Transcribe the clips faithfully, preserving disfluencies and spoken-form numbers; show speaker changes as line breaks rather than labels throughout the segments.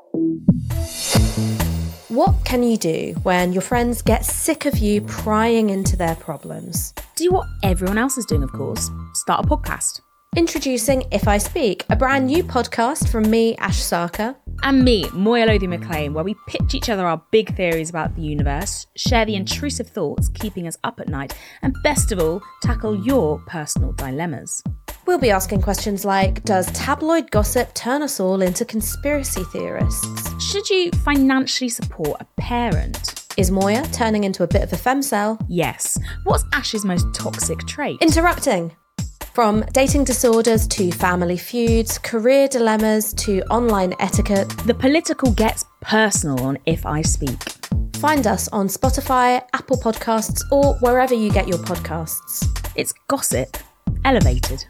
What can you do when your friends get sick of you prying into their problems?
Do what everyone else is doing, of course. Start a podcast.
Introducing If I Speak, a brand new podcast from me, Ash Sarkar.
And me, Moya Lothian-McLean, where we pitch each other our big theories about the universe, share the intrusive thoughts keeping us up at night, and best of all, tackle your personal dilemmas.
We'll be asking questions like, does tabloid gossip turn us all into conspiracy theorists?
Should you financially support a parent?
Is Moya turning into a bit of a femcel?
Yes. What's Ash's most toxic trait?
Interrupting. From dating disorders to family feuds, career dilemmas to online etiquette.
The political gets personal on If I Speak.
Find us on Spotify, Apple Podcasts, or wherever you get your podcasts.
It's gossip elevated.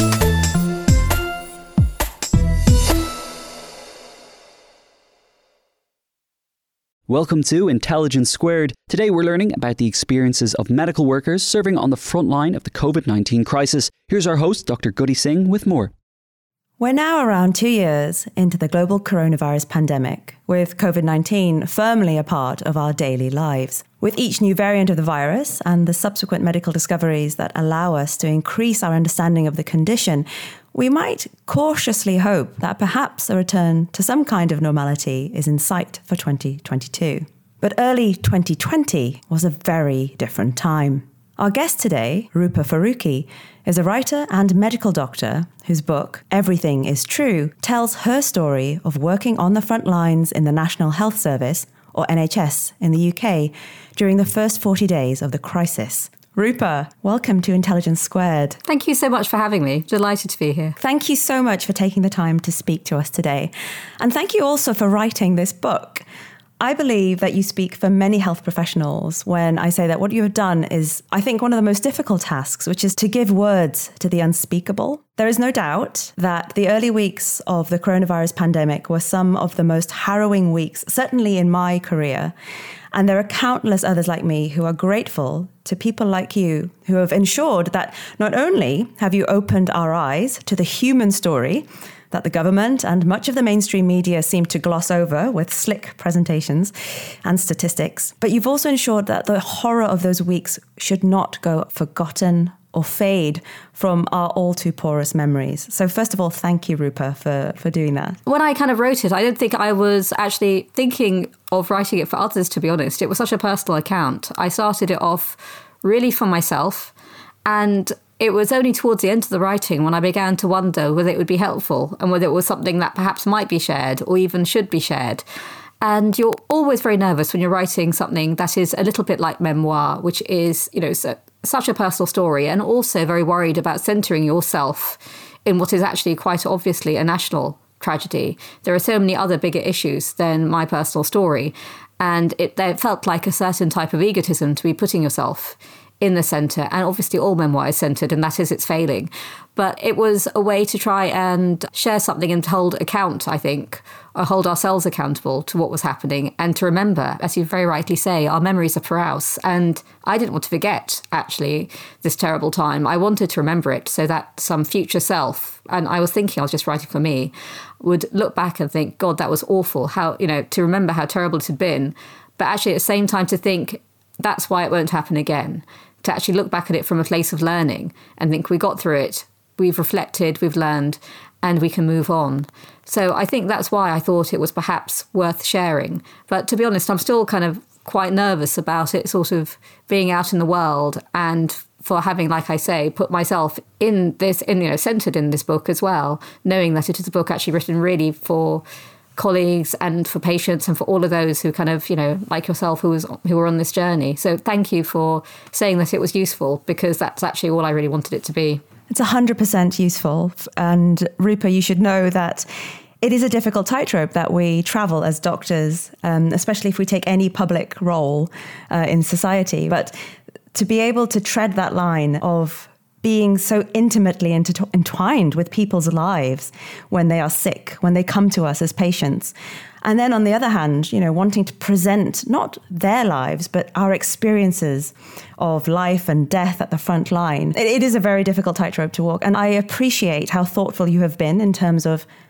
Welcome to Intelligence Squared. Today we're learning about the experiences of medical workers serving on the front line of the covid nineteen crisis. Here's our host, Doctor Goody Singh, with more.
We're now around two years into the global coronavirus pandemic, with covid nineteen firmly a part of our daily lives. With each new variant of the virus and the subsequent medical discoveries that allow us to increase our understanding of the condition, we might cautiously hope that perhaps a return to some kind of normality is in sight for twenty twenty-two. But early twenty twenty was a very different time. Our guest today, Rupa Farooqi, is a writer and medical doctor whose book, Everything is True, tells her story of working on the front lines in the National Health Service, or N H S, in the U K during the first forty days of the crisis. Rupa, welcome to Intelligence Squared.
Thank you so much for having me. Delighted to be here.
Thank you so much for taking the time to speak to us today. And thank you also for writing this book. I believe that you speak for many health professionals when I say that what you have done is, I think, one of the most difficult tasks, which is to give words to the unspeakable. There is no doubt that the early weeks of the coronavirus pandemic were some of the most harrowing weeks, certainly in my career. And there are countless others like me who are grateful to people like you who have ensured that not only have you opened our eyes to the human story that the government and much of the mainstream media seem to gloss over with slick presentations and statistics, but you've also ensured that the horror of those weeks should not go forgotten or fade from our all too porous memories. So first of all, thank you, Rupa, for, for doing that.
When I kind of wrote it, I didn't think I was actually thinking of writing it for others, to be honest. It was such a personal account. I started it off really for myself, and it was only towards the end of the writing when I began to wonder whether it would be helpful and whether it was something that perhaps might be shared or even should be shared. And you're always very nervous when you're writing something that is a little bit like memoir, which is, you know, so, such a personal story, and also very worried about centering yourself in what is actually quite obviously a national tragedy. There are so many other bigger issues than my personal story. And it, it felt like a certain type of egotism to be putting yourself in the centre, and obviously all memoir is centred, and that is its failing. But it was a way to try and share something and hold account, I think, or hold ourselves accountable to what was happening, and to remember, as you very rightly say, our memories are porous, and I didn't want to forget, actually, this terrible time. I wanted to remember it so that some future self, and I was thinking I was just writing for me, would look back and think, God, that was awful, how, you know, to remember how terrible it had been, but actually at the same time to think, that's why it won't happen again. To actually look back at it from a place of learning and think we got through it, we've reflected, we've learned, and we can move on. So I think that's why I thought it was perhaps worth sharing. But to be honest, I'm still kind of quite nervous about it sort of being out in the world, and for having, like I say, put myself in this, in, you know, centred in this book as well, knowing that it is a book actually written really for colleagues and for patients and for all of those who kind of, you know, like yourself, who was who were on this journey. So thank you for saying that it was useful, because that's actually all I really wanted it to be.
It's one hundred percent useful. And Rupa, you should know that it is a difficult tightrope that we travel as doctors, um, especially if we take any public role uh, in society. But to be able to tread that line of being so intimately intertw- entwined with people's lives when they are sick, when they come to us as patients. And then on the other hand, you know, wanting to present not their lives, but our experiences of life and death at the front line. It, it is a very difficult tightrope to walk. And I appreciate how thoughtful you have been in terms of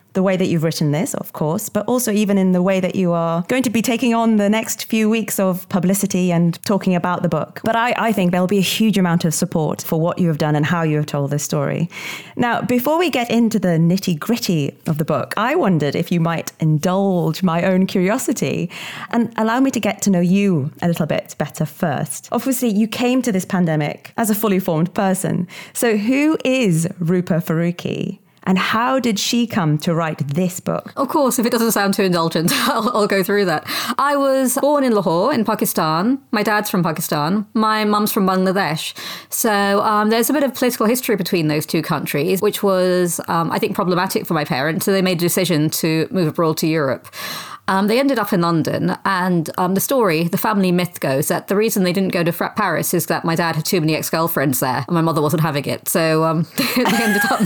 the way that you've written this, of course, but also even in the way that you are going to be taking on the next few weeks of publicity and talking about the book. But I, I think there'll be a huge amount of support for what you have done and how you have told this story. Now, before we get into the nitty-gritty of the book, I wondered if you might indulge my own curiosity and allow me to get to know you a little bit better first. Obviously, you came to this pandemic as a fully formed person. So who is Rupa Farooqui? And how did she come to write this book?
Of course, if it doesn't sound too indulgent, I'll, I'll go through that. I was born in Lahore in Pakistan. My dad's from Pakistan. My mum's from Bangladesh. So um, there's a bit of political history between those two countries, which was, um, I think, problematic for my parents. So they made a decision to move abroad to Europe. Um, they ended up in London, and um, the story, the family myth goes that the reason they didn't go to Paris is that my dad had too many ex-girlfriends there, and my mother wasn't having it. So um, they, they ended up.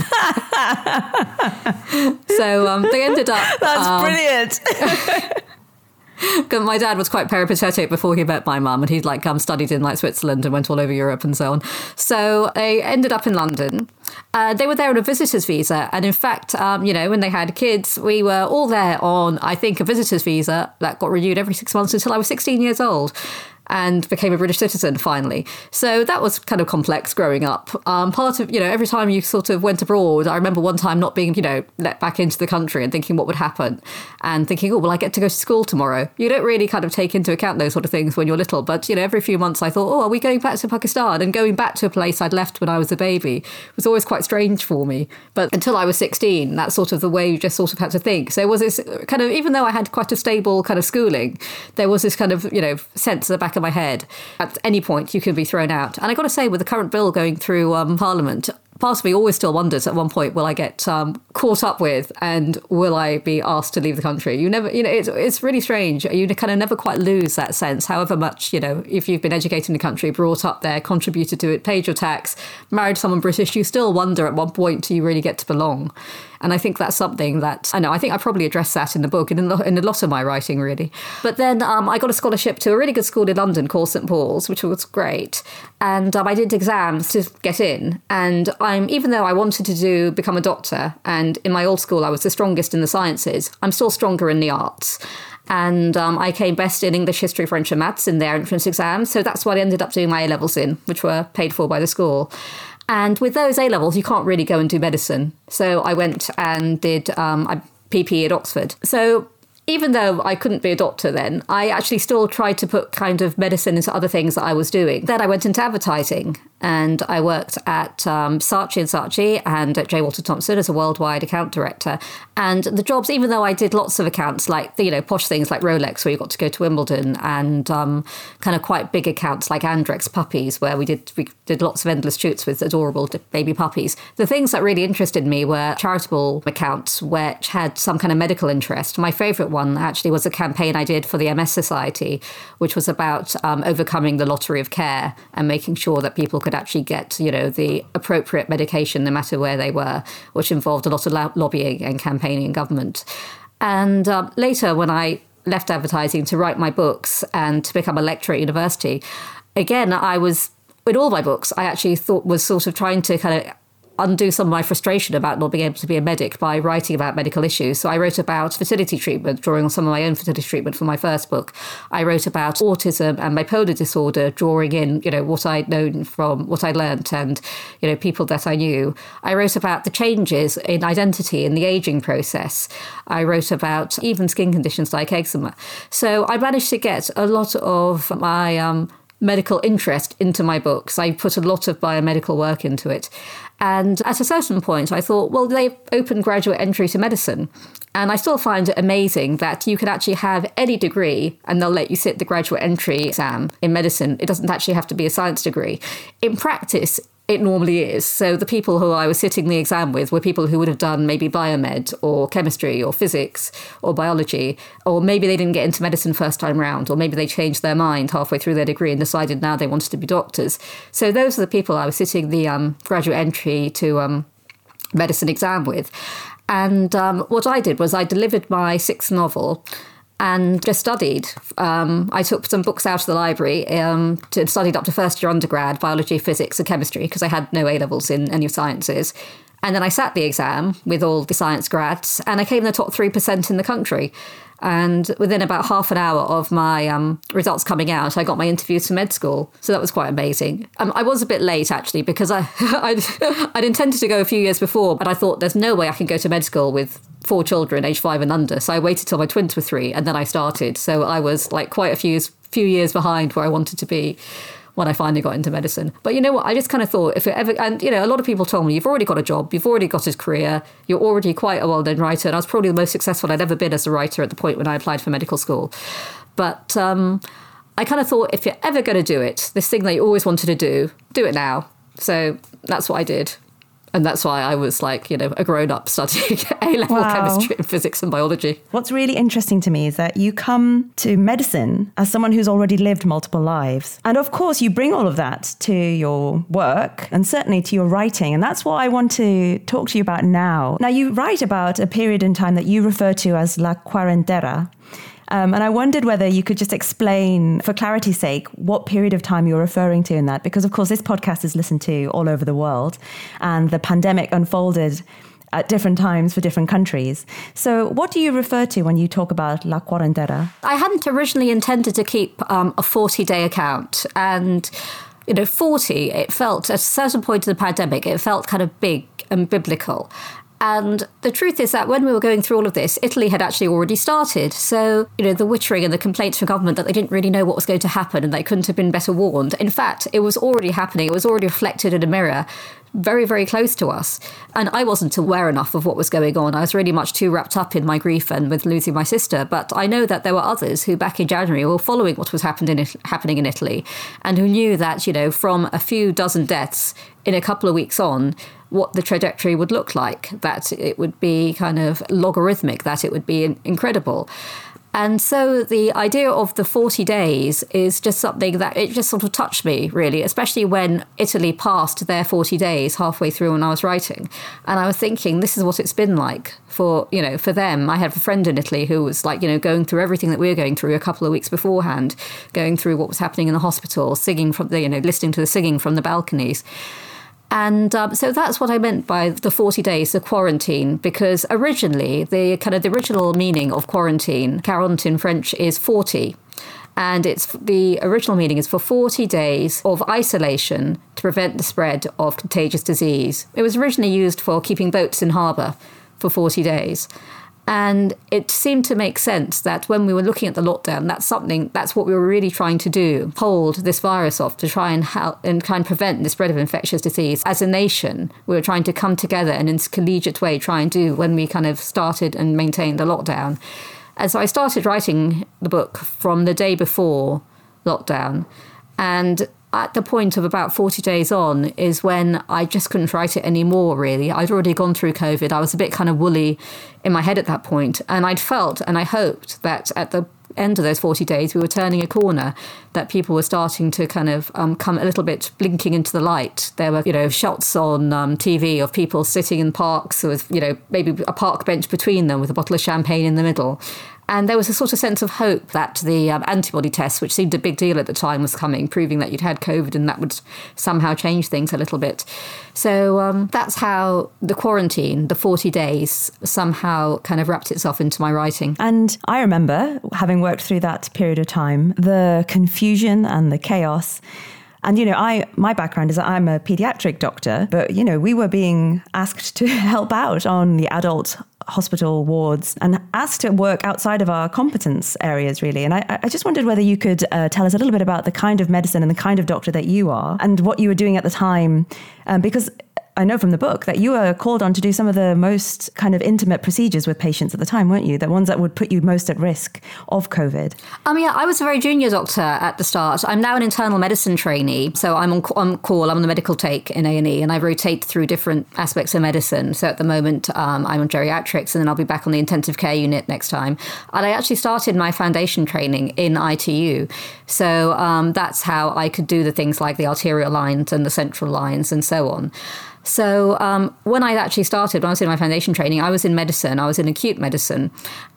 so um, they ended up.
That's
um,
brilliant.
My dad was quite peripatetic before he met my mum, and he'd like um, studied in like Switzerland and went all over Europe and so on. So they ended up in London. Uh, they were there on a visitor's visa. And in fact, um, you know, when they had kids, we were all there on, I think, a visitor's visa that got renewed every six months until I was sixteen years old. And became a British citizen finally. So that was kind of complex growing up. Um, part of, you know, every time you sort of went abroad, I remember one time not being, you know, let back into the country and thinking what would happen and thinking, oh, well, I get to go to school tomorrow. You don't really kind of take into account those sort of things when you're little. But, you know, every few months I thought, oh, are we going back to Pakistan? And going back to a place I'd left when I was a baby was always quite strange for me. But until I was sixteen, that's sort of the way you just sort of had to think. So it was this kind of, even though I had quite a stable kind of schooling, there was this kind of, you know, sense at the back of my head. At any point, you can be thrown out. And I got to say, with the current bill going through um, Parliament, part of me always still wonders at one point, will I get um, caught up with and will I be asked to leave the country? You never, you know, it's, it's really strange. You kind of never quite lose that sense, however much, you know, if you've been educated in the country, brought up there, contributed to it, paid your tax, married someone British, you still wonder at one point, do you really get to belong? And I think that's something that, I know, I think I probably addressed that in the book and in, the, in a lot of my writing, really. But then um, I got a scholarship to a really good school in London called St Paul's, which was great. And um, I did exams to get in. And I'm, even though I wanted to do become a doctor, and in my old school I was the strongest in the sciences, I'm still stronger in the arts. And um, I came best in English, History, French and Maths in their entrance exams. So that's what I ended up doing my A-levels in, which were paid for by the school. And with those A-levels, you can't really go and do medicine. So I went and did um, P P E at Oxford. So even though I couldn't be a doctor then, I actually still tried to put kind of medicine into other things that I was doing. Then I went into advertising and I worked at um, Saatchi and Saatchi and at J. Walter Thompson as a worldwide account director. And the jobs, even though I did lots of accounts, like, you know, posh things like Rolex, where you got to go to Wimbledon, and um, kind of quite big accounts like Andrex Puppies, where we did we did lots of endless shoots with adorable baby puppies. The things that really interested me were charitable accounts, which had some kind of medical interest. My favourite one actually was a campaign I did for the M S Society, which was about um, overcoming the lottery of care and making sure that people could actually get, you know, the appropriate medication no matter where they were, which involved a lot of lo- lobbying and campaigning in government. And uh, later, when I left advertising to write my books and to become a lecturer at university, again, I was, in all my books, I actually thought was sort of trying to kind of undo some of my frustration about not being able to be a medic by writing about medical issues. So I wrote about fertility treatment, drawing on some of my own fertility treatment for my first book. I wrote about autism and bipolar disorder, drawing in, you know, what I'd known from what I'd learnt and, you know, people that I knew. I wrote about the changes in identity in the aging process. I wrote about even skin conditions like eczema. So I managed to get a lot of my um, medical interest into my books. I put a lot of biomedical work into it. And at a certain point, I thought, well, they've opened graduate entry to medicine. And I still find it amazing that you can actually have any degree and they'll let you sit the graduate entry exam in medicine. It doesn't actually have to be a science degree. In practice, it normally is. So the people who I was sitting the exam with were people who would have done maybe biomed or chemistry or physics or biology, or maybe they didn't get into medicine first time round, or maybe they changed their mind halfway through their degree and decided now they wanted to be doctors. So those are the people I was sitting the um, graduate entry to um, medicine exam with. And um, what I did was I delivered my sixth novel and just studied. Um, I took some books out of the library um, to studied up to first year undergrad, biology, physics and chemistry, because I had no A-levels in any sciences. And then I sat the exam with all the science grads, and I came in the top three percent in the country. And within about half an hour of my um, results coming out, I got my interviews for med school. So that was quite amazing. Um, I was a bit late, actually, because I, I'd, I'd intended to go a few years before, but I thought there's no way I can go to med school with four children, age five and under. So I waited till my twins were three, and then I started. So I was like quite a few, few years behind where I wanted to be when I finally got into medicine. But you know what, I just kind of thought, if it ever, and you know, a lot of people told me, you've already got a job, you've already got a career, you're already quite a well-known writer, and I was probably the most successful I'd ever been as a writer at the point when I applied for medical school. But um, I kind of thought, if you're ever going to do it, this thing that you always wanted to do, do it now. So that's what I did. And that's why I was like, you know, a grown-up studying A-level
Wow.
chemistry and physics and biology.
What's really interesting to me is that you come to medicine as someone who's already lived multiple lives. And of course, you bring all of that to your work and certainly to your writing. And that's what I want to talk to you about now. Now, you write about a period in time that you refer to as La Cuarentena. Um, and I wondered whether you could just explain, for clarity's sake, what period of time you're referring to in that. Because, of course, this podcast is listened to all over the world, and the pandemic unfolded at different times for different countries. So what do you refer to when you talk about La Cuarentena?
I hadn't originally intended to keep um, a forty-day account. And, you know, forty, it felt, at a certain point in the pandemic, it felt kind of big and biblical. And the truth is that when we were going through all of this, Italy had actually already started. So, you know, the wittering and the complaints from government that they didn't really know what was going to happen and they couldn't have been better warned. In fact, it was already happening. It was already reflected in a mirror very, very close to us. And I wasn't aware enough of what was going on. I was really much too wrapped up in my grief and with losing my sister. But I know that there were others who back in January were following what was happened in, happening in Italy and who knew that, you know, from a few dozen deaths in a couple of weeks on, what the trajectory would look like, that it would be kind of logarithmic, that it would be incredible. And so the idea of the forty days is just something that it just sort of touched me, really, especially when Italy passed their forty days halfway through when I was writing. And I was thinking, this is what it's been like for, you know, for them. I had a friend in Italy who was like, you know, going through everything that we were going through a couple of weeks beforehand, going through what was happening in the hospital, singing from the, you know, listening to the singing from the balconies. And um, so that's what I meant by the forty days, the quarantine, because originally the kind of the original meaning of quarantine, quarante in French, is forty. And it's the original meaning is for forty days of isolation to prevent the spread of contagious disease. It was originally used for keeping boats in harbour for forty days. And it seemed to make sense that when we were looking at the lockdown, that's something, that's what we were really trying to do, hold this virus off, to try and help and try and prevent the spread of infectious disease. As a nation, we were trying to come together and in a collegiate way try and do when we kind of started and maintained the lockdown. And so I started writing the book from the day before lockdown. And at the point of about forty days on is when I just couldn't write it anymore, really. I'd already gone through COVID. I was a bit kind of woolly in my head at that point. And I'd felt and I hoped that at the end of those forty days, we were turning a corner, that people were starting to kind of um, come a little bit blinking into the light. There were, you know, shots on um, T V of people sitting in parks with, you know, maybe a park bench between them with a bottle of champagne in the middle. And there was a sort of sense of hope that the um, antibody test, which seemed a big deal at the time, was coming, proving that you'd had COVID and that would somehow change things a little bit. So um, that's how the quarantine, the forty days, somehow kind of wrapped itself into my writing.
And I remember, having worked through that period of time, the confusion and the chaos. And, you know, I my background is that I'm a pediatric doctor, but, you know, we were being asked to help out on the adult hospital wards and asked to work outside of our competence areas, really. And I, I just wondered whether you could uh, tell us a little bit about the kind of medicine and the kind of doctor that you are and what you were doing at the time, um, because I know from the book that you were called on to do some of the most kind of intimate procedures with patients at the time, weren't you? The ones that would put you most at risk of COVID.
Um, yeah, I was a very junior doctor at the start. I'm now an internal medicine trainee. So I'm on, on call, I'm on the medical take in A and E, and I rotate through different aspects of medicine. So at the moment, um, I'm on geriatrics, and then I'll be back on the intensive care unit next time. And I actually started my foundation training in I T U. So um, that's how I could do the things like the arterial lines and the central lines and so on. So um, when I actually started, when I was in my foundation training, I was in medicine, I was in acute medicine.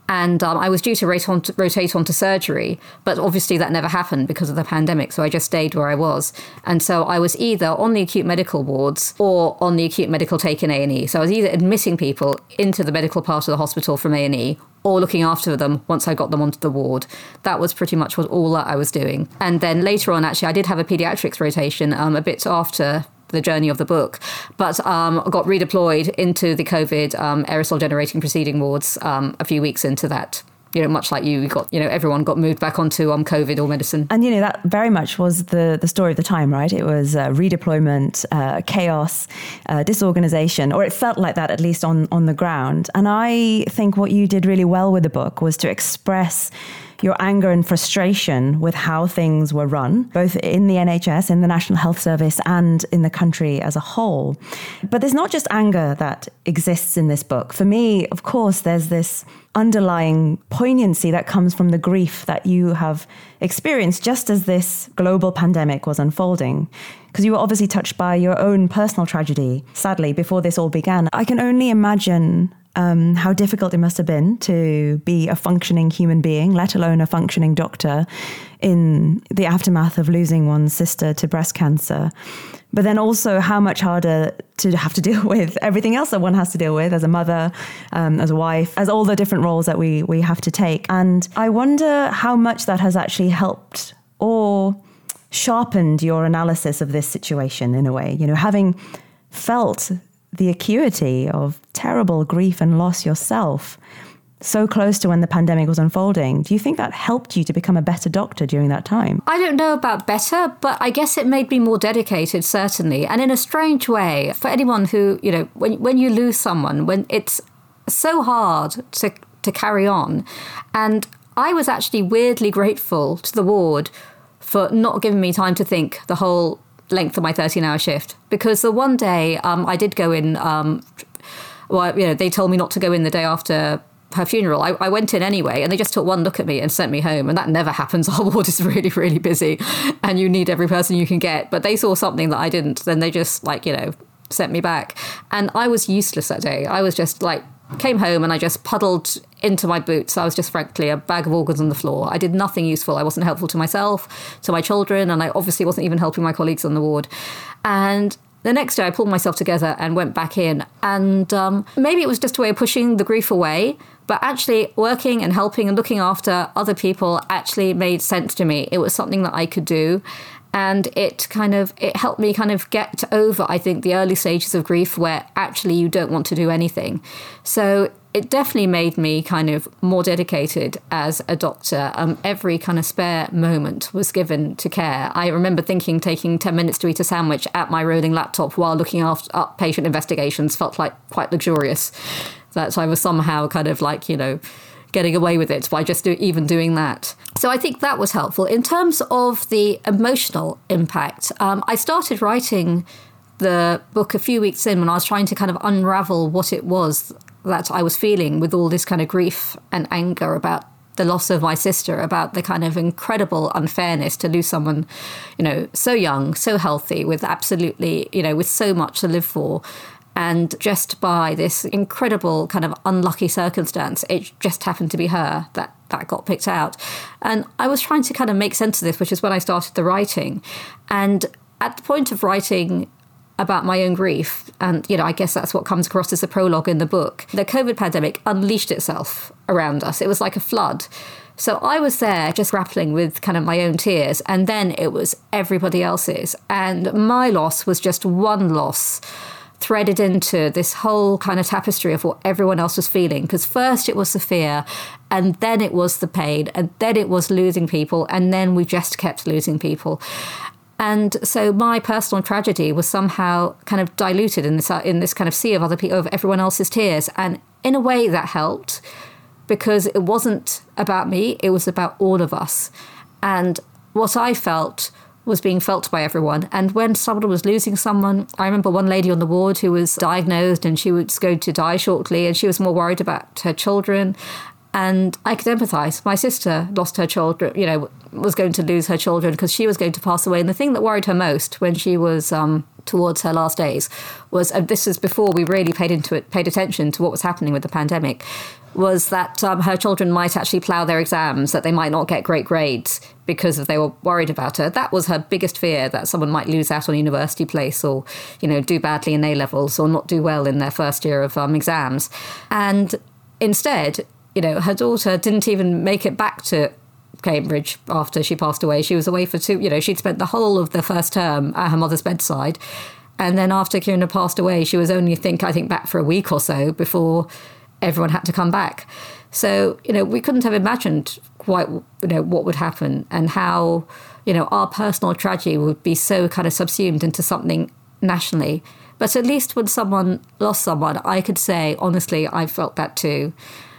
And um, I was due to rotate, on to rotate onto surgery, but obviously that never happened because of the pandemic. So I just stayed where I was. And so I was either on the acute medical wards or on the acute medical take in A and E. So I was either admitting people into the medical part of the hospital from A and E or looking after them once I got them onto the ward. That was pretty much what all that I was doing. And then later on, actually, I did have a paediatrics rotation um, a bit after the journey of the book, but um, got redeployed into the COVID um, aerosol generating proceeding wards um, a few weeks into that. You know, much like you, you got, you know, everyone got moved back onto um, COVID or medicine.
And, you know, that very much was the, the story of the time, right? It was uh, redeployment, uh, chaos, uh, disorganization, or it felt like that, at least on, on the ground. And I think what you did really well with the book was to express your anger and frustration with how things were run, both in the N H S, in the National Health Service, and in the country as a whole. But there's not just anger that exists in this book. For me, of course, there's this underlying poignancy that comes from the grief that you have experienced just as this global pandemic was unfolding. Because you were obviously touched by your own personal tragedy, sadly, before this all began. I can only imagine Um, how difficult it must have been to be a functioning human being, let alone a functioning doctor, in the aftermath of losing one's sister to breast cancer. But then also how much harder to have to deal with everything else that one has to deal with as a mother, um, as a wife, as all the different roles that we, we have to take. And I wonder how much that has actually helped or sharpened your analysis of this situation in a way, you know, having felt the acuity of terrible grief and loss yourself so close to when the pandemic was unfolding. Do you think that helped you to become a better doctor during that time?
I don't know about better, but I guess it made me more dedicated, certainly. And in a strange way, for anyone who, you know, when when you lose someone, when it's so hard to to carry on. And I was actually weirdly grateful to the ward for not giving me time to think the whole length of my thirteen-hour shift, because the one day um, I did go in, um, well, you know, they told me not to go in the day after her funeral. I, I went in anyway, and they just took one look at me and sent me home, and that never happens. Our ward is really, really busy, and you need every person you can get. But they saw something that I didn't, then they just, like, you know, sent me back. And I was useless that day. I was just, like, came home and I just puddled into my boots. I was just, frankly, a bag of organs on the floor. I did nothing useful. I wasn't helpful to myself, to my children, and I obviously wasn't even helping my colleagues on the ward. And the next day I pulled myself together and went back in. And um, maybe it was just a way of pushing the grief away, but actually working and helping and looking after other people actually made sense to me. It was something that I could do. And it kind of, it helped me kind of get over, I think, the early stages of grief where actually you don't want to do anything. So it definitely made me kind of more dedicated as a doctor. Um, every kind of spare moment was given to care. I remember thinking taking ten minutes to eat a sandwich at my rolling laptop while looking after up patient investigations felt like quite luxurious. That I was somehow kind of like, you know, getting away with it by just do, even doing that. So I think that was helpful. In terms of the emotional impact, um, I started writing the book a few weeks in when I was trying to kind of unravel what it was that I was feeling with all this kind of grief and anger about the loss of my sister, about the kind of incredible unfairness to lose someone, you know, so young, so healthy, with absolutely, you know, with so much to live for. And just by this incredible kind of unlucky circumstance, it just happened to be her that, that got picked out. And I was trying to kind of make sense of this, which is when I started the writing. And at the point of writing about my own grief, and, you know, I guess that's what comes across as a prologue in the book, the COVID pandemic unleashed itself around us. It was like a flood. So I was there just grappling with kind of my own tears, and then it was everybody else's. And my loss was just one loss threaded into this whole kind of tapestry of what everyone else was feeling. Because first it was the fear, and then it was the pain, and then it was losing people, and then we just kept losing people. And so my personal tragedy was somehow kind of diluted in this in this kind of sea of other people, of everyone else's tears. And in a way that helped, because it wasn't about me, it was about all of us. And what I felt was being felt by everyone. And when someone was losing someone, I remember one lady on the ward who was diagnosed and she was going to die shortly, and she was more worried about her children. And I could empathise. My sister lost her children, you know, was going to lose her children because she was going to pass away. And the thing that worried her most when she was um, towards her last days was, and this is before we really paid into it, paid attention to what was happening with the pandemic, was that um, her children might actually plough their exams, that they might not get great grades because they were worried about her. That was her biggest fear, that someone might lose out on a university place or, you know, do badly in A-levels or not do well in their first year of um, exams. And instead, you know, her daughter didn't even make it back to Cambridge after she passed away. She was away for two, you know, she'd spent the whole of the first term at her mother's bedside. And then after Kieran passed away, she was only, think, I think, back for a week or so before everyone had to come back. So, you know, we couldn't have imagined quite, you know, what would happen and how, you know, our personal tragedy would be so kind of subsumed into something nationally. But at least when someone lost someone, I could say, honestly, I felt that too.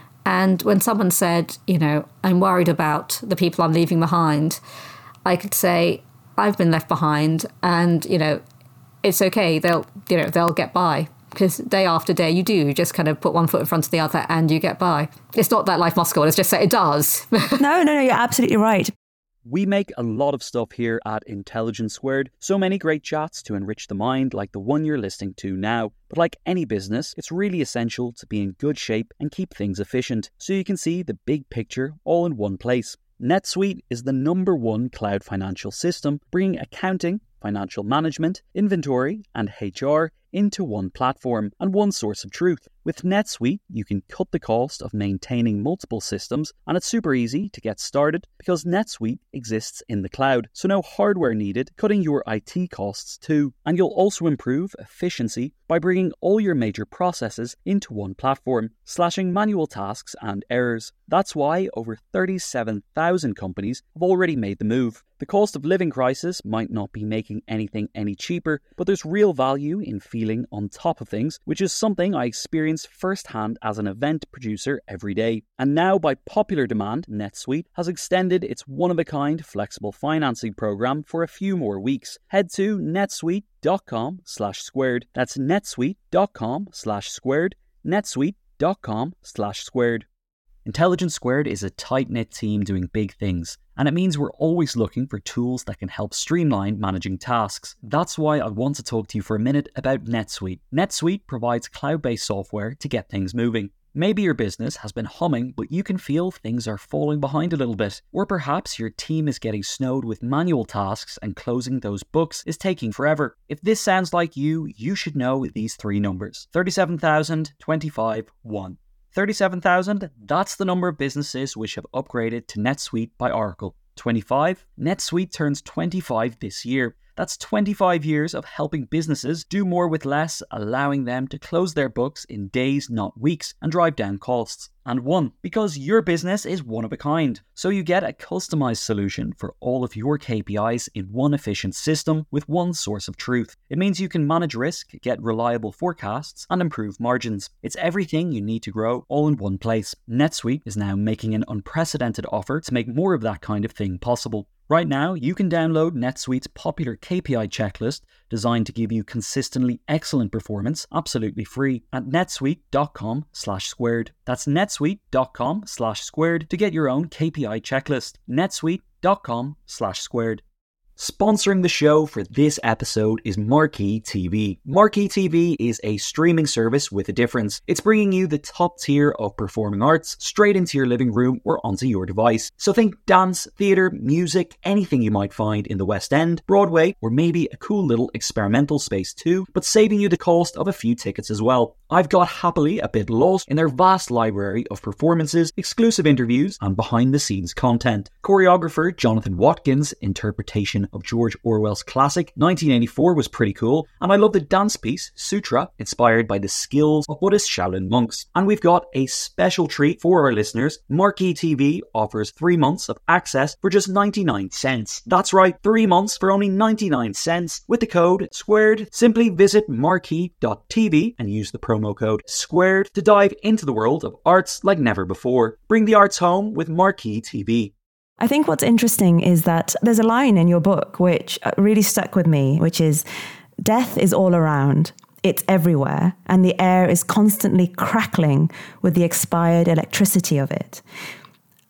And when someone said, you know, I'm worried about the people I'm leaving behind, I could say, I've been left behind and, you know, it's okay. They'll, you know, they'll get by, because day after day you do. You just kind of put one foot in front of the other and you get by. It's not that life must go on. It's just that it does.
no, no, no, you're absolutely right.
We make a lot of stuff here at Intelligence Squared, so many great chats to enrich the mind like the one you're listening to now. But like any business, it's really essential to be in good shape and keep things efficient, so you can see the big picture all in one place. NetSuite is the number one cloud financial system, bringing accounting, financial management, inventory, and H R into one platform and one source of truth. With NetSuite, you can cut the cost of maintaining multiple systems, and it's super easy to get started because NetSuite exists in the cloud, so no hardware needed, cutting your I T costs too. And you'll also improve efficiency by bringing all your major processes into one platform, slashing manual tasks and errors. That's why over thirty-seven thousand companies have already made the move. The cost of living crisis might not be making anything any cheaper, but there's real value in feeling on top of things, which is something I experience firsthand as an event producer every day. And now, by popular demand, NetSuite has extended its one-of-a-kind flexible financing program for a few more weeks. Head to netsuite.com slash squared. That's netsuite.com slash squared. netsuite.com slash squared. Intelligence Squared is a tight-knit team doing big things, and it means we're always looking for tools that can help streamline managing tasks. That's why I want to talk to you for a minute about NetSuite. NetSuite provides cloud-based software to get things moving. Maybe your business has been humming, but you can feel things are falling behind a little bit. Or perhaps your team is getting snowed with manual tasks and closing those books is taking forever. If this sounds like you, you should know these three numbers. thirty-seven thousand, twenty-five, one. thirty-seven thousand, that's the number of businesses which have upgraded to NetSuite by Oracle. twenty-five, NetSuite turns twenty-five this year. That's twenty-five years of helping businesses do more with less, allowing them to close their books in days, not weeks, and drive down costs. And one, because your business is one of a kind. So you get a customized solution for all of your K P Is in one efficient system with one source of truth. It means you can manage risk, get reliable forecasts, and improve margins. It's everything you need to grow all in one place. NetSuite is now making an unprecedented offer to make more of that kind of thing possible. Right now, you can download NetSuite's popular K P I checklist designed to give you consistently excellent performance absolutely free at netsuite.com slash squared. That's netsuite.com slash squared to get your own K P I checklist. netsuite.com slash squared. Sponsoring the show for this episode is Marquee T V. Marquee T V is a streaming service with a difference. It's bringing you the top tier of performing arts straight into your living room or onto your device. So think dance, theatre, music, anything you might find in the West End, Broadway, or maybe a cool little experimental space too, but saving you the cost of a few tickets as well. I've got happily a bit lost in their vast library of performances, exclusive interviews, and behind-the-scenes content. Choreographer Jonathan Watkins' interpretation of George Orwell's classic nineteen eighty-four was pretty cool, and I love the dance piece Sutra, inspired by the skills of Buddhist Shaolin monks. And we've got a special treat for our listeners. Marquee T V offers three months of access for just ninety-nine cents. That's right, three months for only ninety-nine cents. With the code SQUARED, simply visit marquee dot t v and use the promo code SQUARED to dive into the world of arts like never before. Bring the arts home with Marquee T V.
I think what's interesting is that there's a line in your book which really stuck with me, which is, death is all around, it's everywhere, and the air is constantly crackling with the expired electricity of it.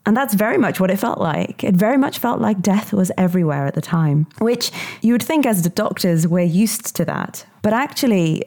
And that's very much what it felt like. It very much felt like death was everywhere at the time, which you would think as the doctors, we're used to that. But actually,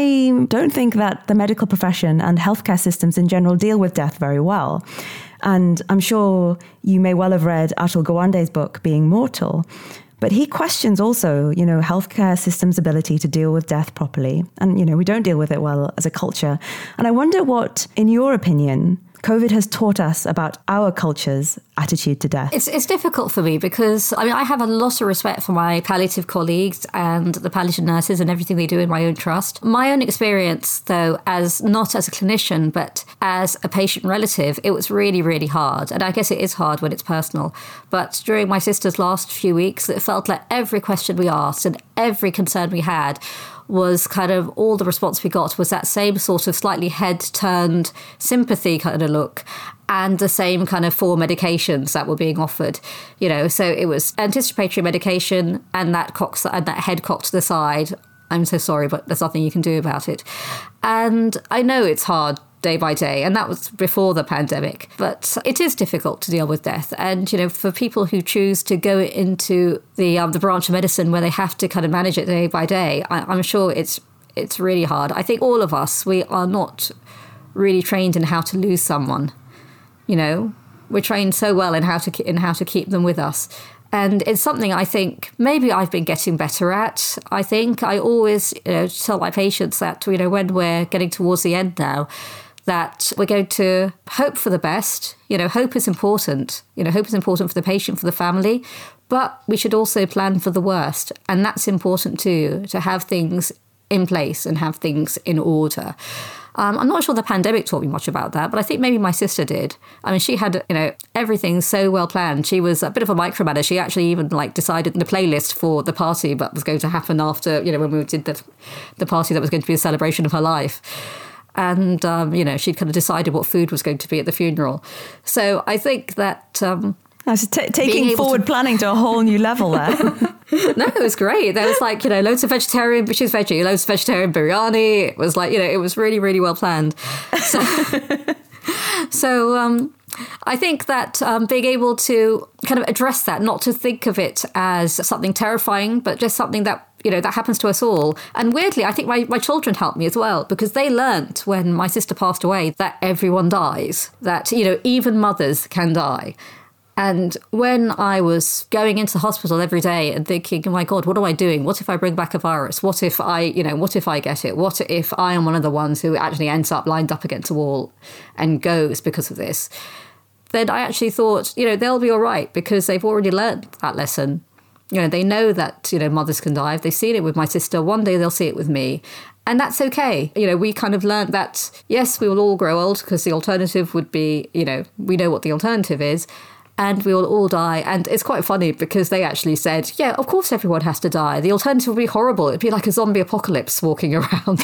I don't think that the medical profession and healthcare systems in general deal with death very well. And I'm sure you may well have read Atul Gawande's book, Being Mortal. But he questions also, you know, healthcare systems' ability to deal with death properly. And, you know, we don't deal with it well as a culture. And I wonder what, in your opinion, COVID has taught us about our culture's attitude to death.
It's it's difficult for me because, I mean, I have a lot of respect for my palliative colleagues and the palliative nurses and everything they do in my own trust. My own experience, though, as not as a clinician, but as a patient relative, it was really, really hard. And I guess it is hard when it's personal. But during my sister's last few weeks, it felt like every question we asked and every concern we had was kind of all the response we got was that same sort of slightly head-turned sympathy kind of look and the same kind of four medications that were being offered, you know. So it was anticipatory medication and that cocks and that head cocked to the side. I'm so sorry, but there's nothing you can do about it. And I know it's hard day by day, and that was before the pandemic. But it is difficult to deal with death. And, you know, for people who choose to go into the um, the branch of medicine where they have to kind of manage it day by day, I, I'm sure it's it's really hard. I think all of us, we are not really trained in how to lose someone. You know, we're trained so well in how to in how to keep them with us. And it's something I think maybe I've been getting better at. I think I always, you know, tell my patients that, you know, when we're getting towards the end now, that we're going to hope for the best. You know, hope is important. You know, hope is important for the patient, for the family, but we should also plan for the worst. And that's important too, to have things in place and have things in order. Um, I'm not sure the pandemic taught me much about that, but I think maybe my sister did. I mean, she had, you know, everything so well planned. She was a bit of a micromanager. She actually even like decided the playlist for the party that was going to happen after, you know, when we did the, the party that was going to be a celebration of her life. And, um, you know, she'd kind of decided what food was going to be at the funeral. So I think that... Um,
I was t- taking forward to... planning to a whole new level there.
No, it was great. There was like, you know, loads of vegetarian, which is veggie, loads of vegetarian biryani. It was like, you know, it was really, really well planned. So, so um, I think that um, being able to kind of address that, not to think of it as something terrifying, but just something that, you know, that happens to us all. And weirdly, I think my, my children helped me as well, because they learnt when my sister passed away that everyone dies, that, you know, even mothers can die. And when I was going into the hospital every day and thinking, oh my God, what am I doing? What if I bring back a virus? What if I, you know, what if I get it? What if I am one of the ones who actually ends up lined up against a wall and goes because of this? Then I actually thought, you know, they'll be all right because they've already learned that lesson. You know, they know that, you know, mothers can die. They've seen it with my sister. One day they'll see it with me. And that's okay. You know, we kind of learned that, yes, we will all grow old because the alternative would be, you know, we know what the alternative is. And we will all die. And it's quite funny because they actually said, yeah, of course everyone has to die. The alternative would be horrible. It'd be like a zombie apocalypse walking around.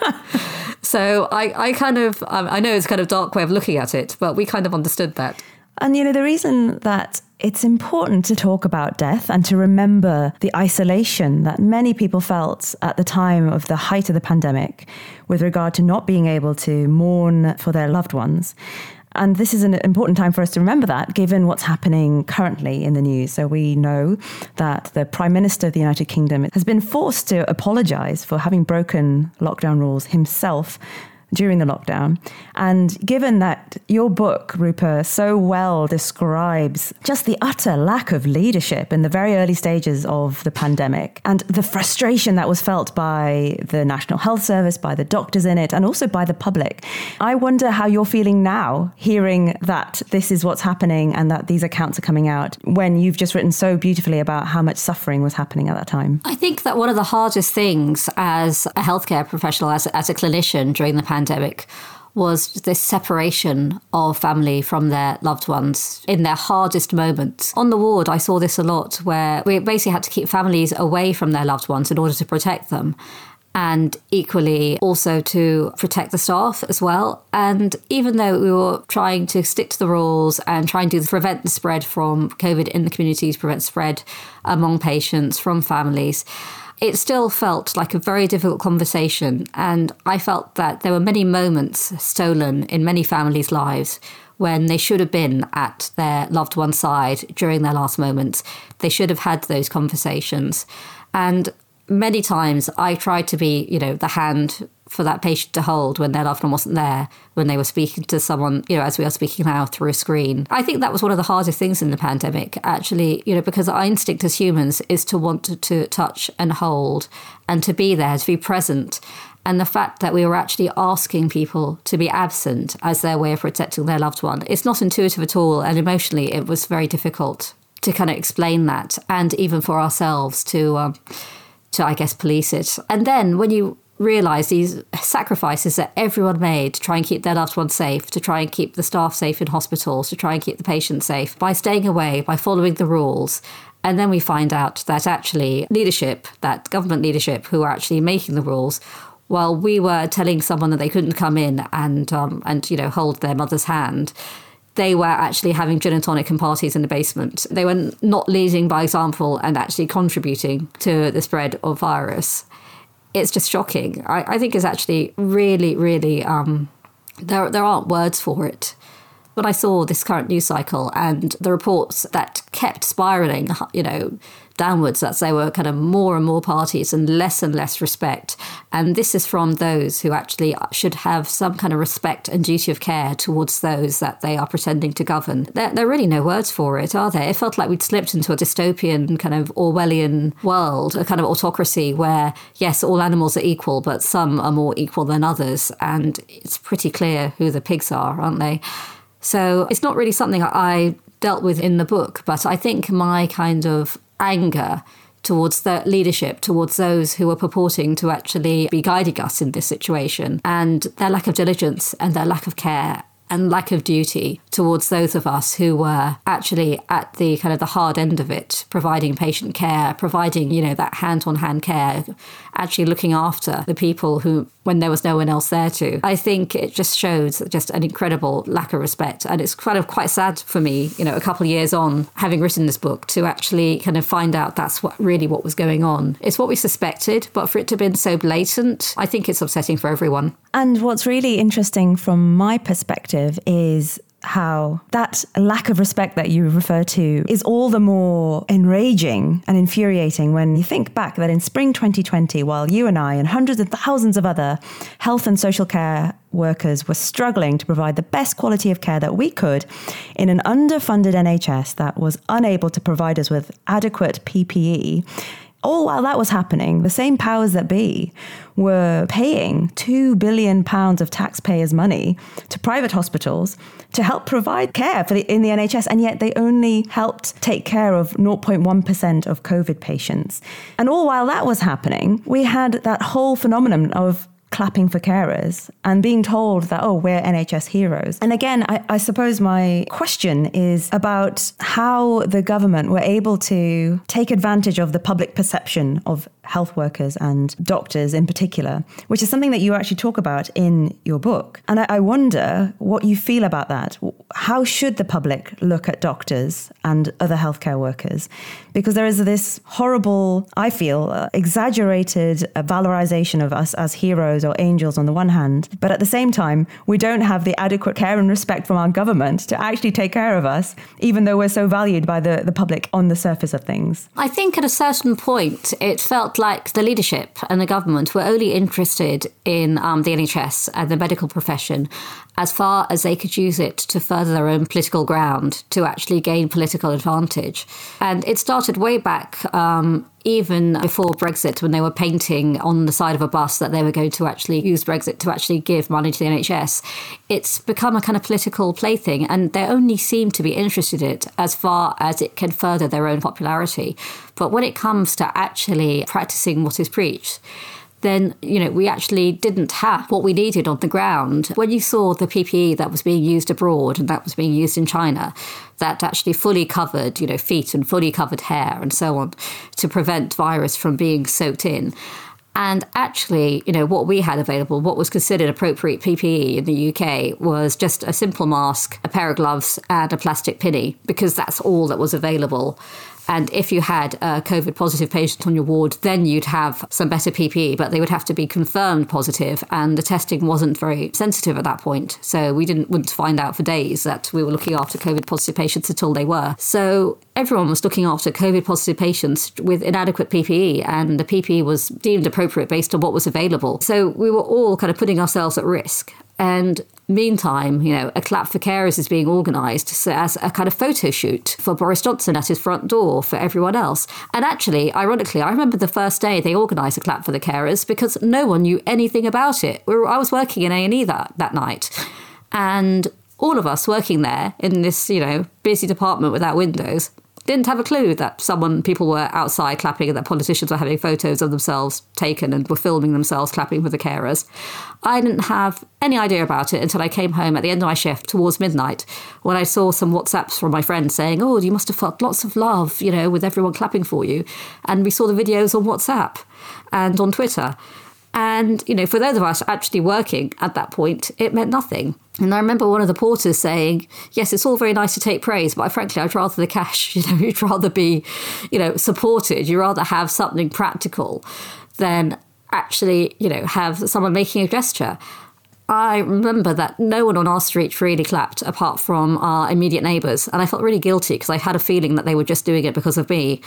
So I, I kind of, um, I know it's kind of dark way of looking at it, but we kind of understood that.
And, you know, the reason that it's important to talk about death and to remember the isolation that many people felt at the time of the height of the pandemic with regard to not being able to mourn for their loved ones. And this is an important time for us to remember that, given what's happening currently in the news. So we know that the Prime Minister of the United Kingdom has been forced to apologise for having broken lockdown rules himself during the lockdown. And given that your book, Rupa, so well describes just the utter lack of leadership in the very early stages of the pandemic and the frustration that was felt by the National Health Service, by the doctors in it, and also by the public, I wonder how you're feeling now, hearing that this is what's happening and that these accounts are coming out, when you've just written so beautifully about how much suffering was happening at that time.
I think that one of the hardest things as a healthcare professional, as a, as a clinician during the pandemic, pandemic was this separation of family from their loved ones in their hardest moments. On the ward, I saw this a lot, where we basically had to keep families away from their loved ones in order to protect them. and equally also to protect the staff as well. And even though we were trying to stick to the rules and trying to prevent the spread from COVID in the communities, prevent spread among patients, from families, it still felt like a very difficult conversation. And I felt that there were many moments stolen in many families' lives when they should have been at their loved one's side during their last moments. They should have had those conversations. And many times I tried to be, you know, the hand for that patient to hold when their loved one wasn't there, when they were speaking to someone, you know, as we are speaking now through a screen. I think that was one of the hardest things in the pandemic, actually, you know, because our instinct as humans is to want to, to touch and hold and to be there, to be present. And the fact that we were actually asking people to be absent as their way of protecting their loved one, it's not intuitive at all. And emotionally, it was very difficult to kind of explain that, and even for ourselves to... Um, to, I guess, police it. And then when you realise these sacrifices that everyone made to try and keep their loved ones safe, to try and keep the staff safe in hospitals, to try and keep the patients safe, by staying away, by following the rules, and then we find out that actually leadership, that government leadership who are actually making the rules, while we were telling someone that they couldn't come in and, um, and you know, hold their mother's hand, they were actually having gin and tonic and parties in the basement. They were not leading by example and actually contributing to the spread of virus. It's just shocking. I, I think it's actually really, really, um, there, there aren't words for it. When I saw this current news cycle and the reports that kept spiralling, you know, downwards, as there were kind of more and more parties and less and less respect. And this is from those who actually should have some kind of respect and duty of care towards those that they are pretending to govern. There, there are really no words for it, are there? It felt like we'd slipped into a dystopian kind of Orwellian world, a kind of autocracy where, yes, all animals are equal, but some are more equal than others. And it's pretty clear who the pigs are, aren't they? So it's not really something I dealt with in the book, but I think my kind of anger towards the leadership, towards those who are purporting to actually be guiding us in this situation, and their lack of diligence and their lack of care and lack of duty towards those of us who were actually at the kind of the hard end of it, providing patient care, providing, you know, that hand-on-hand care, actually looking after the people who, when there was no one else there to. I think it just shows just an incredible lack of respect. And it's kind of quite sad for me, you know, a couple of years on, having written this book, to actually kind of find out that's what really what was going on. It's what we suspected, but for it to have been so blatant, I think it's upsetting for everyone.
And what's really interesting from my perspective is how that lack of respect that you refer to is all the more enraging and infuriating when you think back that in spring twenty twenty, while you and I and hundreds of thousands of other health and social care workers were struggling to provide the best quality of care that we could in an underfunded N H S that was unable to provide us with adequate P P E, all while that was happening, the same powers that be were paying two billion pounds of taxpayers' money to private hospitals to help provide care for the, in the N H S, and yet they only helped take care of zero point one percent of COVID patients. And all while that was happening, we had that whole phenomenon of clapping for carers and being told that, oh, we're N H S heroes. And again, I, I suppose my question is about how the government were able to take advantage of the public perception of health workers and doctors in particular, which is something that you actually talk about in your book. And I, I wonder what you feel about that. How should the public look at doctors and other healthcare workers? Because there is this horrible, I feel, uh, exaggerated uh, valorization of us as heroes or angels on the one hand, but at the same time, we don't have the adequate care and respect from our government to actually take care of us, even though we're so valued by the, the public on the surface of things.
I think at a certain point, it felt like the leadership and the government were only interested in um, the N H S and the medical profession as far as they could use it to further their own political ground, to actually gain political advantage. And it started way back, um, even before Brexit, when they were painting on the side of a bus that they were going to actually use Brexit to actually give money to the N H S. It's become a kind of political plaything, and they only seem to be interested in it as far as it can further their own popularity. But when it comes to actually practicing what is preached, then, you know, we actually didn't have what we needed on the ground. When you saw the P P E that was being used abroad and that was being used in China, that actually fully covered, you know, feet and fully covered hair and so on to prevent virus from being soaked in. And actually, you know, what we had available, what was considered appropriate P P E in the U K was just a simple mask, a pair of gloves and a plastic pinny, because that's all that was available. And if you had a COVID positive patient on your ward, then you'd have some better P P E, but they would have to be confirmed positive, and the testing wasn't very sensitive at that point. So we didn't wouldn't find out for days that we were looking after COVID positive patients until they were. So everyone was looking after COVID positive patients with inadequate P P E, and the P P E was deemed appropriate based on what was available. So we were all kind of putting ourselves at risk. And meantime, you know, a Clap for Carers is being organised as a kind of photo shoot for Boris Johnson at his front door for everyone else. And actually, ironically, I remember the first day they organised a Clap for the Carers because no one knew anything about it. We were, I was working in A and E that, that night, and all of us working there in this, you know, busy department without windows didn't have a clue that someone, people were outside clapping and that politicians were having photos of themselves taken and were filming themselves clapping for the carers. I didn't have any idea about it until I came home at the end of my shift towards midnight, when I saw some WhatsApps from my friends saying, oh, you must have felt lots of love, you know, with everyone clapping for you. And we saw the videos on WhatsApp and on Twitter. And, you know, for those of us actually working at that point, it meant nothing. And I remember one of the porters saying, yes, it's all very nice to take praise, but frankly, I'd rather the cash, you know, you'd rather be, you know, supported. You'd rather have something practical than actually, you know, have someone making a gesture. I remember that no one on our street really clapped apart from our immediate neighbours. And I felt really guilty because I had a feeling that they were just doing it because of me.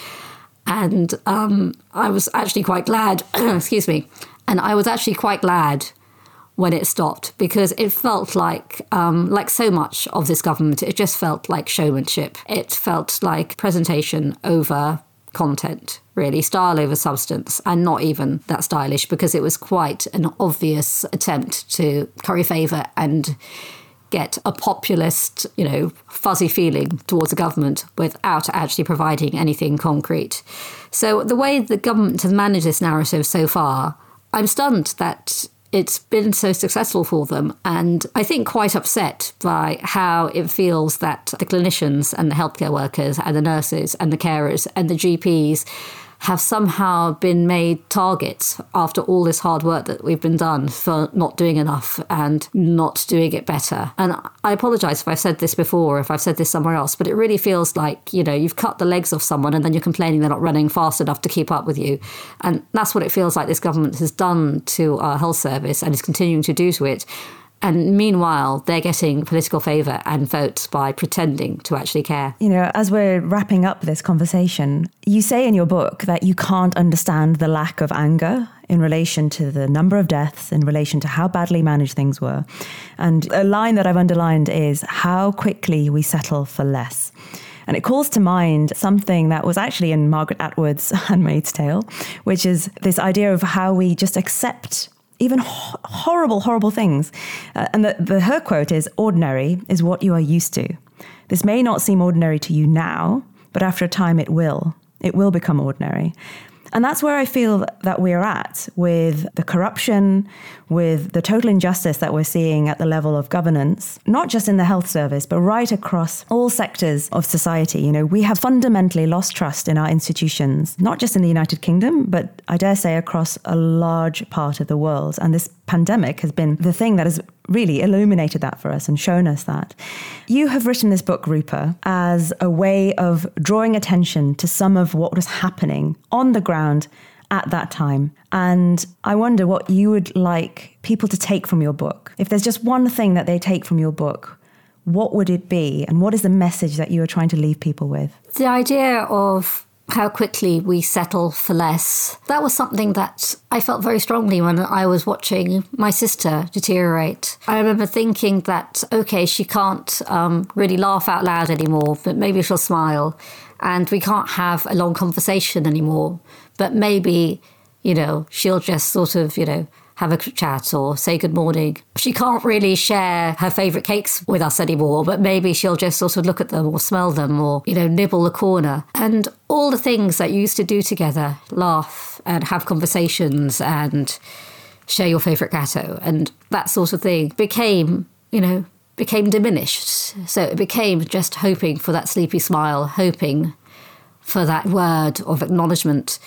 And um, I was actually quite glad, excuse me, and I was actually quite glad when it stopped, because it felt like, um, like so much of this government, it just felt like showmanship. It felt like presentation over content, really, style over substance, and not even that stylish, because it was quite an obvious attempt to curry favour and get a populist, you know, fuzzy feeling towards the government without actually providing anything concrete. So the way the government has managed this narrative so far, I'm stunned that it's been so successful for them, and I think quite upset by how it feels that the clinicians and the healthcare workers and the nurses and the carers and the G Ps have somehow been made targets after all this hard work that we've been done for not doing enough and not doing it better. And I apologise if I've said this before or if I've said this somewhere else, but it really feels like, you know, you've cut the legs off someone and then you're complaining they're not running fast enough to keep up with you. And that's what it feels like this government has done to our health service and is continuing to do to it. And meanwhile, they're getting political favour and votes by pretending to actually care.
You know, as we're wrapping up this conversation, you say in your book that you can't understand the lack of anger in relation to the number of deaths, in relation to how badly managed things were. And a line that I've underlined is how quickly we settle for less. And it calls to mind something that was actually in Margaret Atwood's Handmaid's Tale, which is this idea of how we just accept even ho- horrible, horrible things. Uh, and the, the her quote is, ordinary is what you are used to. This may not seem ordinary to you now, but after a time it will. It will become ordinary. And that's where I feel that we're at with the corruption, with the total injustice that we're seeing at the level of governance, not just in the health service, but right across all sectors of society. You know, we have fundamentally lost trust in our institutions, not just in the United Kingdom, but I dare say across a large part of the world. And this pandemic has been the thing that has really illuminated that for us and shown us that. You have written this book, Rupa, as a way of drawing attention to some of what was happening on the ground at that time. And I wonder what you would like people to take from your book. If there's just one thing that they take from your book, what would it be? And what is the message that you are trying to leave people with?
The idea of how quickly we settle for less. That was something that I felt very strongly when I was watching my sister deteriorate. I remember thinking that, okay, she can't um, really laugh out loud anymore, but maybe she'll smile. And we can't have a long conversation anymore, but maybe, you know, she'll just sort of, you know, have a chat or say good morning. She can't really share her favourite cakes with us anymore, but maybe she'll just sort of look at them or smell them or, you know, nibble a corner. And all the things that you used to do together, laugh and have conversations and share your favourite gatto and that sort of thing, became, you know, became diminished. So it became just hoping for that sleepy smile, hoping for that word of acknowledgement,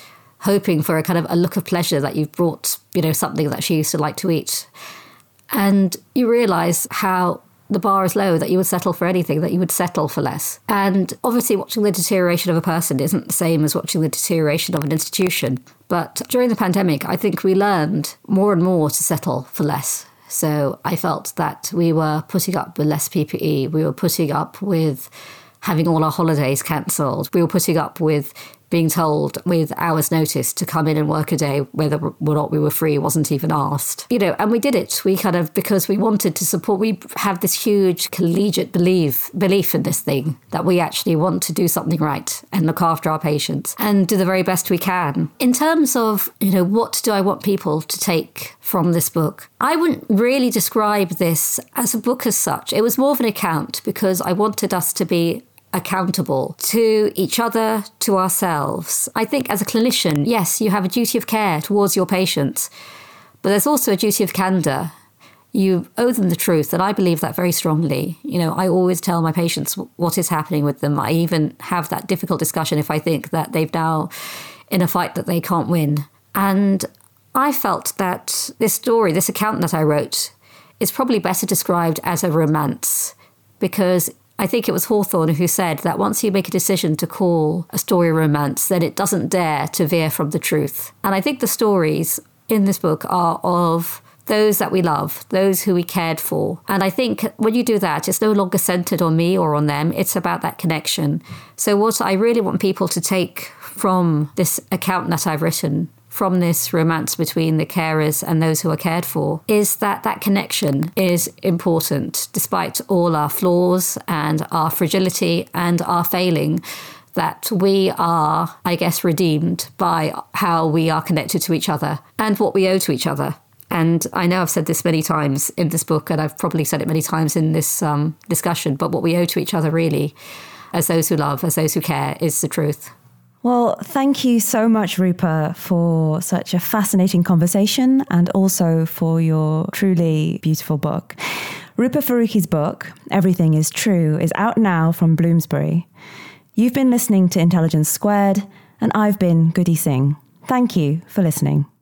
hoping for a kind of a look of pleasure that you've brought, you know, something that she used to like to eat. And you realise how the bar is low, that you would settle for anything, that you would settle for less. And obviously watching the deterioration of a person isn't the same as watching the deterioration of an institution. But during the pandemic, I think we learned more and more to settle for less. So I felt that we were putting up with less P P E. We were putting up with having all our holidays cancelled. We were putting up with being told with hours' notice to come in and work a day, whether or not we were free wasn't even asked. You know, and we did it. We kind of, because we wanted to support, we have this huge collegiate belief, belief in this thing, that we actually want to do something right and look after our patients and do the very best we can. In terms of, you know, what do I want people to take from this book? I wouldn't really describe this as a book as such. It was more of an account because I wanted us to be accountable to each other, to ourselves. I think as a clinician, yes, you have a duty of care towards your patients, but there's also a duty of candour. You owe them the truth, and I believe that very strongly. You know, I always tell my patients what is happening with them. I even have that difficult discussion if I think that they've now in a fight that they can't win. And I felt that this story, this account that I wrote, is probably better described as a romance, because I think it was Hawthorne who said that once you make a decision to call a story a romance, then it doesn't dare to veer from the truth. And I think the stories in this book are of those that we love, those who we cared for. And I think when you do that, it's no longer centred on me or on them. It's about that connection. So what I really want people to take from this account that I've written, from this romance between the carers and those who are cared for, is that that connection is important, despite all our flaws and our fragility and our failing, that we are, I guess, redeemed by how we are connected to each other and what we owe to each other. And I know I've said this many times in this book, and I've probably said it many times in this um, discussion, but what we owe to each other really, as those who love, as those who care, is the truth.
Well, thank you so much, Rupa, for such a fascinating conversation and also for your truly beautiful book. Rupa Farooqi's book, Everything is True, is out now from Bloomsbury. You've been listening to Intelligence Squared, and I've been Goody Singh. Thank you for listening.